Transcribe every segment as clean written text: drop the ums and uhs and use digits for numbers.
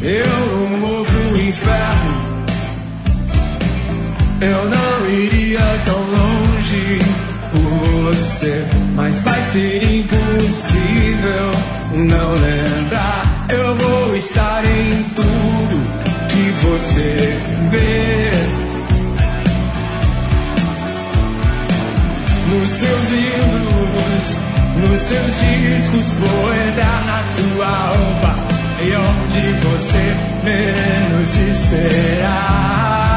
eu não vou pro inferno. Eu não iria tão longe por você, mas vai ser impossível não lembrar. Eu vou estar em tudo que você vê, nos seus livros, nos seus discos, vou entrar na sua roupa e onde você menos esperar.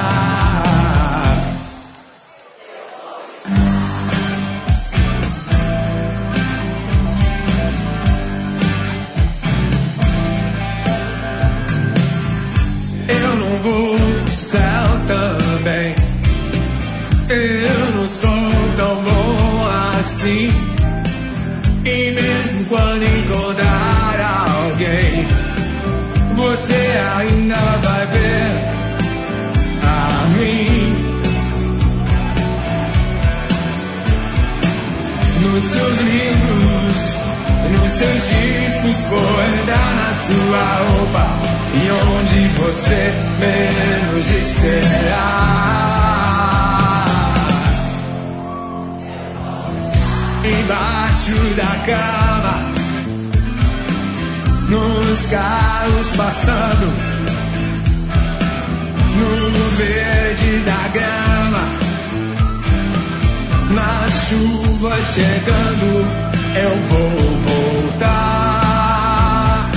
Eu não vou pro céu também, eu não sou tão bom assim. E mesmo quando encontrar alguém, você ainda vai ver a mim. Nos seus livros, nos seus discos, vou entrar na sua roupa e onde você menos esperar. Embaixo da cama, nos carros passando, no verde da grama, na chuva chegando, eu vou voltar.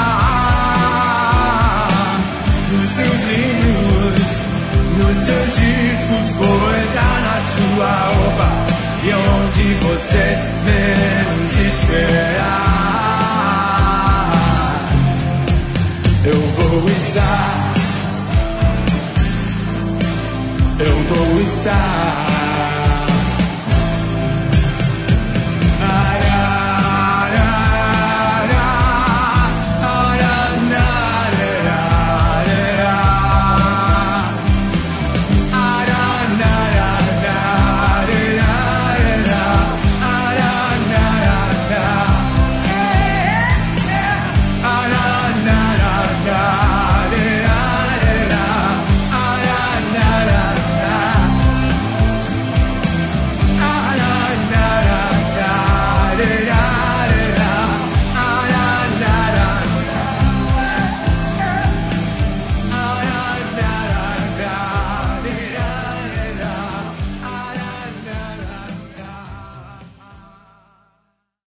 Nos seus livros, nos seus discos, vou entrar na sua roupa e onde você menos esperar, eu vou estar, eu vou estar.